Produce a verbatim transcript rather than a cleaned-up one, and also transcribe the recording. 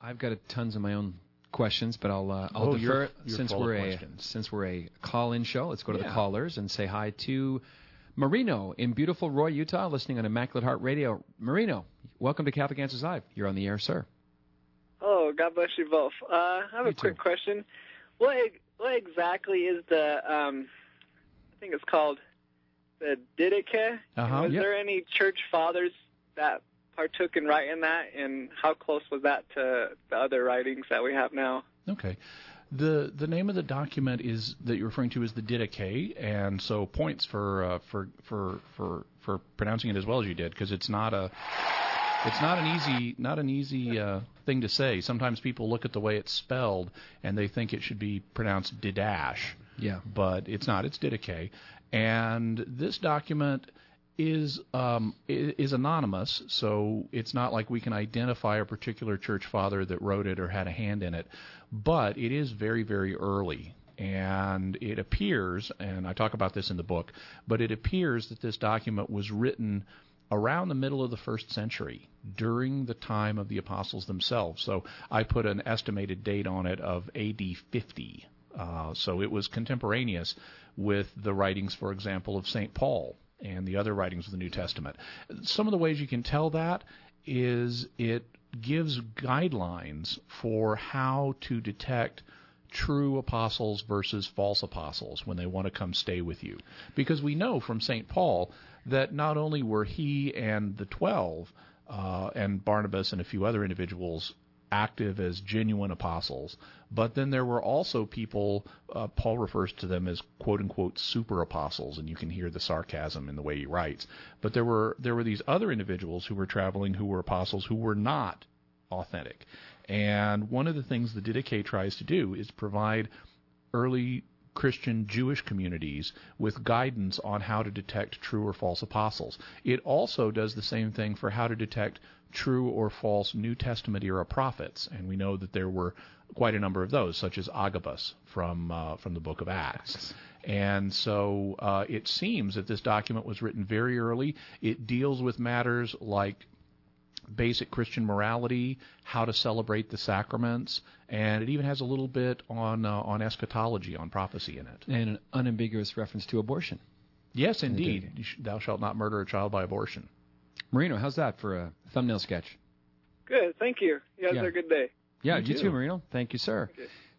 I've got a, tons of my own questions, but I'll uh, I'll oh, defer you're, you're since we're a since we're a call-in show. Let's go to yeah. the callers and say hi to Marino in beautiful Roy, Utah, listening on Immaculate Heart Radio. Marino, welcome to Catholic Answers Live. You're on the air, sir. Oh, God bless you both. Uh, I have You a quick too. question. What what exactly is the um, I think it's called the Didache? Uh-huh, Was yep. there any church fathers that partook in writing that, and how close was that to the other writings that we have now? Okay. The the name of the document is that you're referring to is the Didache, and so points for uh, for for for for pronouncing it as well as you did, because it's not a it's not an easy not an easy uh, thing to say. Sometimes people look at the way it's spelled and they think it should be pronounced Didache. Yeah. But it's not. It's Didache, and this document is um, is anonymous, so it's not like we can identify a particular church father that wrote it or had a hand in it, but it is very, very early. And it appears, and I talk about this in the book, but it appears that this document was written around the middle of the first century, during the time of the apostles themselves. So I put an estimated date on it of A D fifty. Uh, so it was contemporaneous with the writings, for example, of Saint Paul and the other writings of the New Testament. Some of the ways you can tell that is it gives guidelines for how to detect true apostles versus false apostles when they want to come stay with you. Because we know from Saint Paul that not only were he and the twelve uh, and Barnabas and a few other individuals active as genuine apostles, but then there were also people, uh, Paul refers to them as quote-unquote super apostles, and you can hear the sarcasm in the way he writes. But there were there were these other individuals who were traveling who were apostles who were not authentic. And one of the things the Didache tries to do is provide early Christian Jewish communities with guidance on how to detect true or false apostles. It also does the same thing for how to detect true or false New Testament era prophets, and we know that there were quite a number of those, such as Agabus from uh, from the book of Acts. And so uh, it seems that this document was written very early. It deals with matters like basic Christian morality, how to celebrate the sacraments, and it even has a little bit on uh, on eschatology, on prophecy in it. And an unambiguous reference to abortion. Yes, indeed. You sh- thou shalt not murder a child by abortion. Marino, how's that for a thumbnail sketch? Good, thank you. You guys Yeah. have a good day. Yeah, You you too. too, Marino. Thank you, sir. Okay.